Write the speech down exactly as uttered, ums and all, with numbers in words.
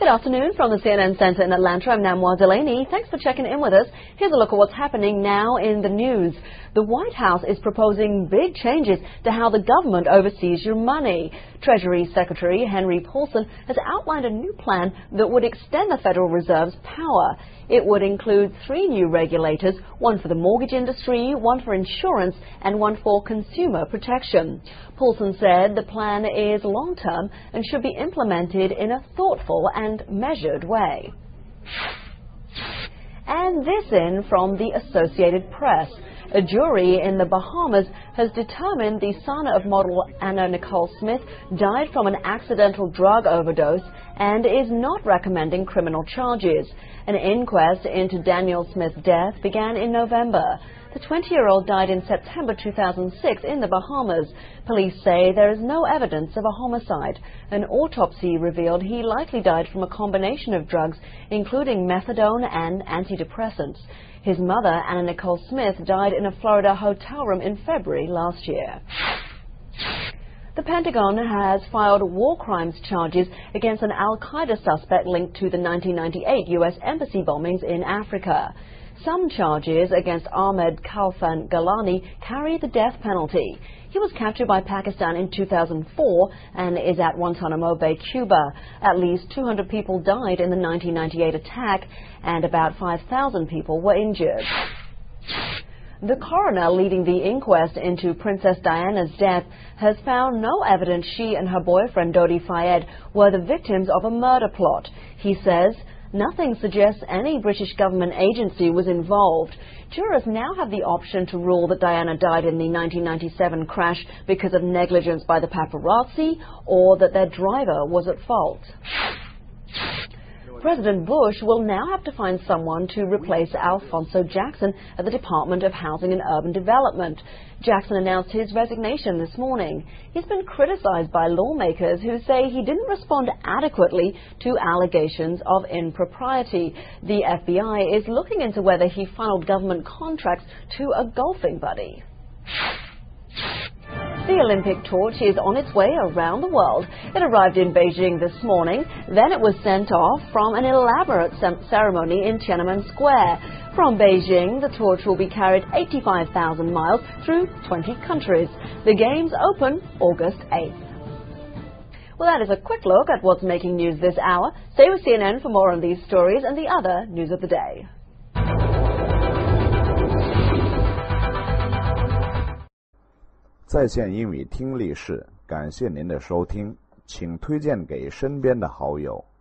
Good afternoon from the C N N Center in Atlanta. I'm Namwa Delaney. Thanks for checking in with us. Here's a look at what's happening now in the news. The White House is proposing big changes to how the government oversees your money. Treasury Secretary Henry Paulson has outlined a new plan that would extend the Federal Reserve's power. It would include three new regulators, one for the mortgage industry, one for insurance, and one for consumer protection. Paulson said the plan is long-term and should be implemented in a thoughtful and measured way. And this in from the Associated Press. A jury in the Bahamas has determined the son of model Anna Nicole Smith died from an accidental drug overdose and is not recommending criminal charges. An inquest into Daniel Smith's death began in November. The twenty-year-old died in September two thousand six in the Bahamas. Police say there is no evidence of a homicide. An autopsy revealed he likely died from a combination of drugs, including methadone and antidepressants. His mother, Anna Nicole Smith, died in a Florida hotel room in February last year. The Pentagon has filed war crimes charges against an al-Qaeda suspect linked to the nineteen ninety-eight U S embassy bombings in Africa. Some charges against Ahmed Khalfan Galani carry the death penalty. He was captured by Pakistan in two thousand four and is at Guantanamo Bay, Cuba. At least two hundred people died in the nineteen ninety-eight attack and about five thousand people were injured. The coroner leading the inquest into Princess Diana's death has found no evidence she and her boyfriend Dodi Fayed were the victims of a murder plot. He says nothing suggests any British government agency was involved. Jurors now have the option to rule that Diana died in the nineteen ninety-seven crash because of negligence by the paparazzi or that their driver was at fault. President Bush will now have to find someone to replace Alphonso Jackson at the Department of Housing and Urban Development. Jackson announced his resignation this morning. He's been criticized by lawmakers who say he didn't respond adequately to allegations of impropriety. The F B I is looking into whether he funneled government contracts to a golfing buddy. The Olympic torch is on its way around the world. It arrived in Beijing this morning. Then it was sent off from an elaborate ceremony in Tiananmen Square. From Beijing, the torch will be carried eighty-five thousand miles through twenty countries. The games open August eighth. Well, that is a quick look at what's making news this hour. Stay with C N N for more on these stories and the other news of the day. 在线英语听力室，感谢您的收听，请推荐给身边的好友。